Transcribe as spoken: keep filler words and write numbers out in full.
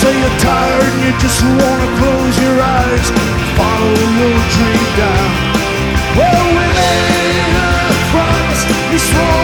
say you're tired and you just wanna close your eyes, follow your dream down. Well, we made a promise, we swore